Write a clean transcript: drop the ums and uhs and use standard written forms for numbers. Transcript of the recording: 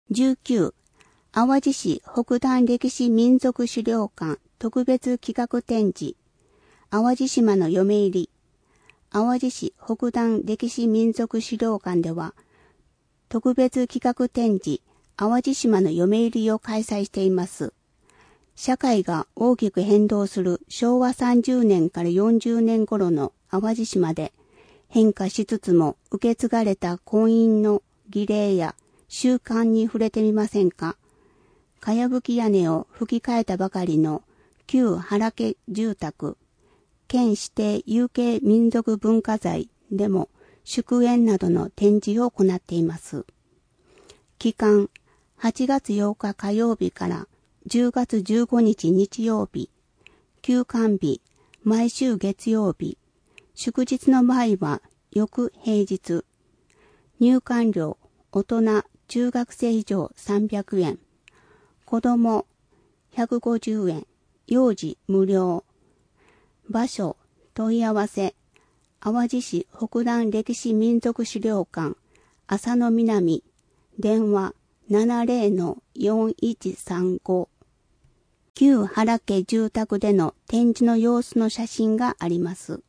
19、淡路市北端歴史民族資料館特別企画展示、淡路島の嫁入り。淡路市北端歴史民族資料館では、特別企画展示、淡路島の嫁入りを開催しています。社会が大きく変動する昭和30年から40年頃の淡路島で、変化しつつも受け継がれた婚姻の儀礼や習慣に触れてみませんか。かやぶき屋根を吹き替えたばかりの旧原家住宅、県指定有形民族文化財でも祝宴などの展示を行っています。期間、8月8日火曜日から10月15日日曜日、休館日、毎週月曜日、祝日の場合は翌平日、入館料、大人、中学生以上300円、子供150円、幼児無料。場所、問い合わせ、淡路市北端歴史民族資料館、浅野南、電話 70-4135。旧原家住宅での展示の様子の写真があります。